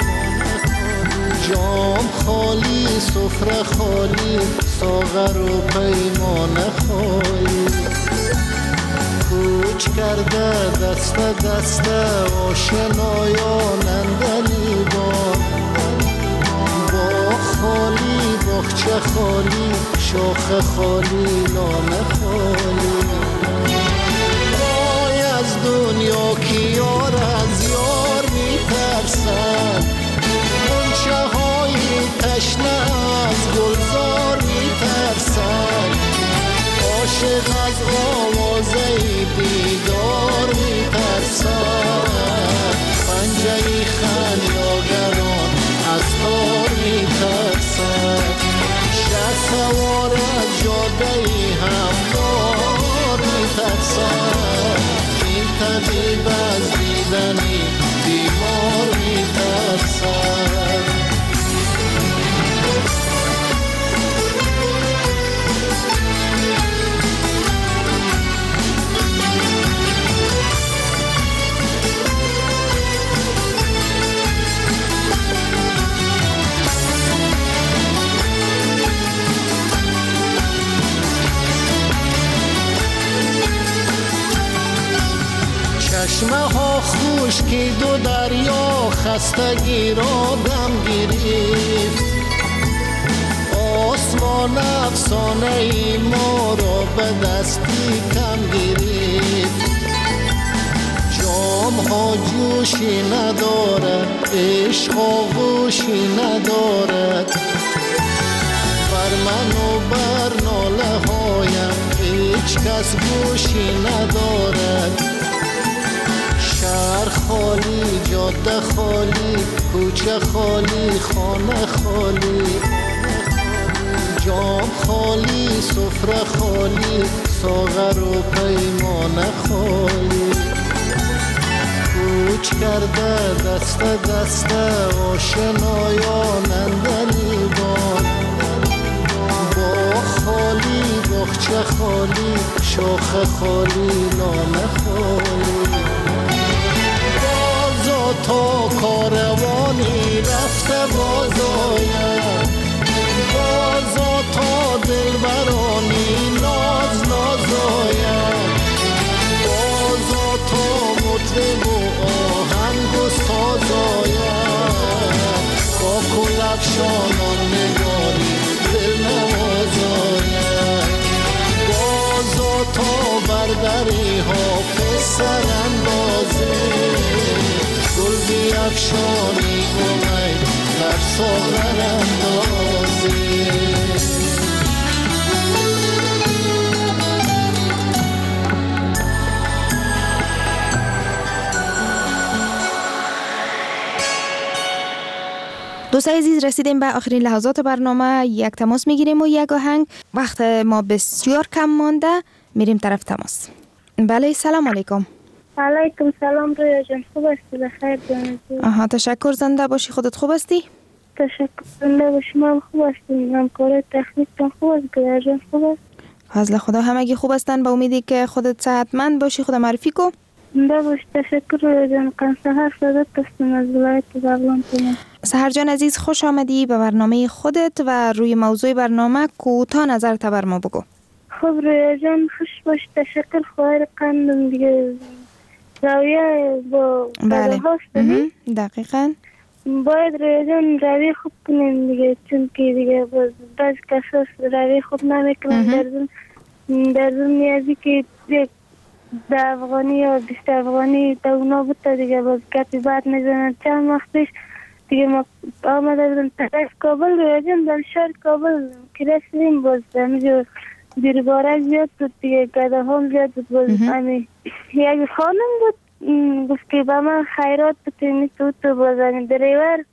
جام خالی سفره خالی ساغر و پیمانه خالی، کوچ کرده دست دست آشنایان اندلی با خالی باغچه خالی شاخ خالی لانه خالی. دنیا که یار از یار میترسد، غنچه های تشنه از گلزار میترسد، عاشق از آوازه بیدار میترسد، پنجه خریداران از تار میترسد، شهر سوار از جاده هموار میترسد، این طبیب از دیدنی بیمار میترسد. چشمه ها خشکید و دریا خستگی را دم گرفت، آسمان افسانه ای ما را به دستی کم گرفت، جام ها جوشی ندارد، عشق آغوشی ندارد، بر من و بر ناله هایم هیچ کس گوشی ندارد، شهر خالی، جاده خالی، کوچه خالی، خانه خالی، جام خالی، سفره خالی، ساغر و پیمانه خالی، کوچ کرده دست دست آشنایان اندلیبان، باغ خالی، باغچه خالی، شاخ خالی، نانه خالی، تا کاروانی رفته باز آید، بازا تا دلبرانی ناز ناز آید، بازا تا مطرب و آهنگ و ساز آید، با کل افشانان نگاری دل نواز آید، بازا تا بردری حافظ سر اندازه، گل بیفشانی امید بر ساغر اندازی. دوستای عزیز، رسیدیم به آخرین لحظات برنامه. یک تماس میگیریم و یک آهنگ. وقت ما بسیار کم مانده، میریم طرف تماس. بله، سلام علیکم. علیکم سلام رویا جان، خوب هستی؟ بخیر جان. تشکر، زنده باشی. خودت خوب هستی؟ تشکر، زنده باشی. ما خوب هستیم. همکارای تکنیک خوب است؟ رویا جان خوب است؟ فضل خدا همگی خوب هستن. با امیدی که خودت صحتمند باشی. خدا معرفی کو. زنده باش. تشکر رویا جان. قنصهر صدات هستم از ولایت بغلان. سحر جان عزیز، خوش آمدی به برنامه خودت و روی موضوع برنامه کوتاه نظرت بر ما بگو. خب رویا جان، خوش باش. تشکر. خواهر قندم دیگه رویه با بله دقیقا باید رویه جان رویه خوب کنیم دیگه، چون که دیگه بعض کساس رویه خوب نمیکنن. در دنیازی که ده افغانی یا 20 افغانی تا اونا بود دیگه باز گپی بعد میزنن. چند وقت پیش دیگه ما آمده بودم طرف کابل رویه جان، در شهر کابل که رسیدیم باز همینجور دیرباره زیاد بود دیگه، گده هم زیاد بود. باز همین یک خانم بود گفت که با من خیرات بتونی تو باز همین دریور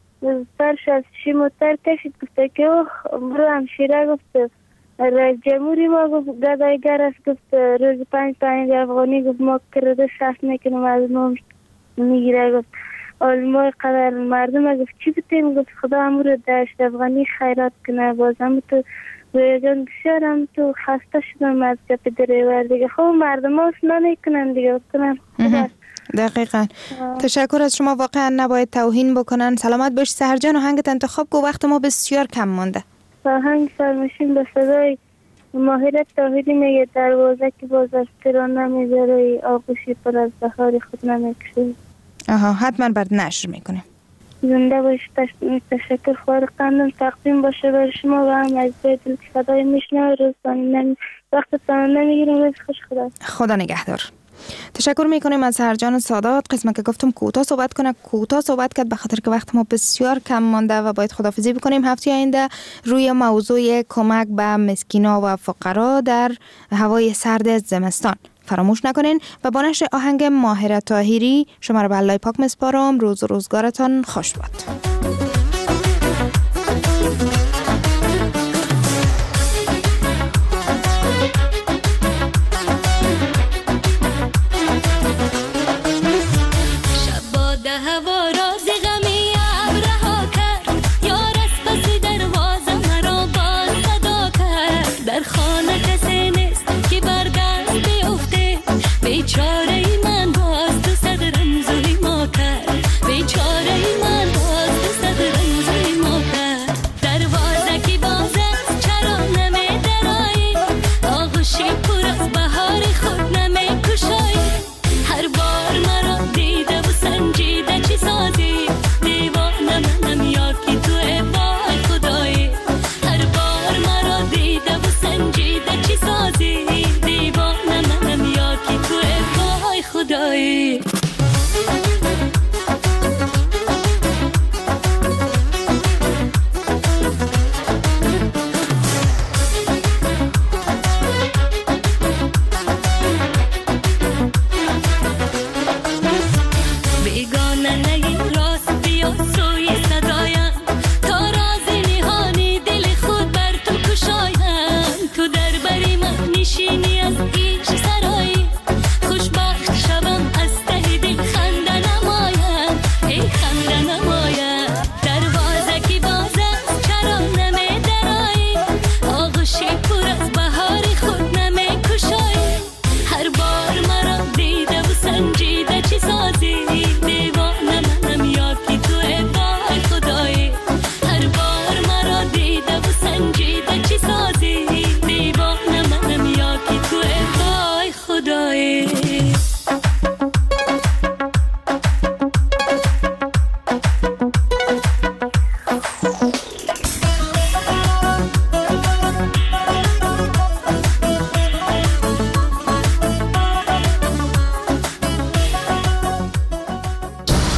سرش از شیموتر کشید، گفته که برو همشیره، گفت رئیس جمهوری ما گفت گدایگر است، گفت روز 5 افغانی، گفت ما کرده شخص میکنم از ما میگیره، گفت آلمای قدر مردم، گفت چی بتونیم، گفت خدا امور 10 افغانی خیرات کنه. باز هم تو روی جان بسیارم تو خسته شدم از گپ دریور دیگه. خب مردم ها نمیکنن دیگه کنن. دقیقا. تشکر از شما. واقعا نباید توهین بکنن. سلامت باش سحر جان. آهنگت انتخاب کو، وقت ما بسیار کم مانده. آهنگ سرمشین به صدای ماهرت توحیدی میگه دروازه که باز از تیران نمیذاره، آغوشی پر از بهار خود نمیکشه. حتما بعد نشر میکنیم. زنده باش. تشکر. خواهر قندم تقدیم باشه بر شما و هم از دل صدای میشنه. روزتان وقتتان نمیگیرم. روز خوش. خدا نگهدار. تشکر میکنیم از سرجان سادات. قسمت که گفتم کوتاه صحبت کرد به خاطر که وقت ما بسیار کم مانده و باید خداحافظی بکنیم. هفته آینده روی موضوع کمک به مسکینا و فقرا در هوای سرد زمستان فراموش نکنین و با نشر آهنگ ماهر طاهری شما را به الله پاک میسپارم. روز و روزگارتان خوش باد. شب باد هوا